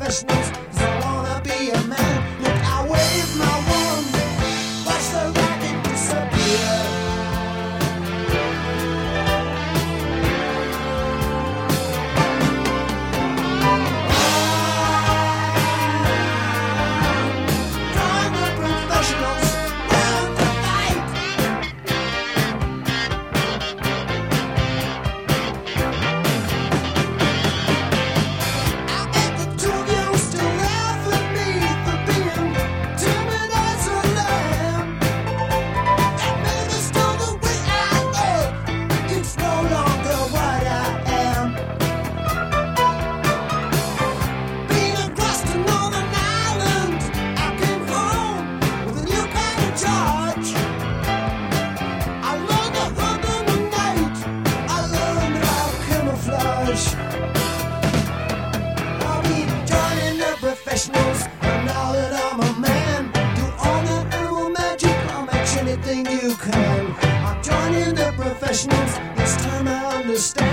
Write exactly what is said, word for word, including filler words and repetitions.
professionals, 'cause I wanna be a man. Look, I wave my wand, watch the racket disappear. Drawing the professionals round the fight. And the two of you still laugh at me for being timid as a lamb. That man is still the way I look. It's no longer what I am. Being across to Northern Ireland, I came home with a new kind of charge. I learned to hunt in the night. I learned about camouflage. I'll be joining the professionals, and now that I'm a man, do all that animal magic, I'll match anything you can. I'm joining the professionals, this time I understand.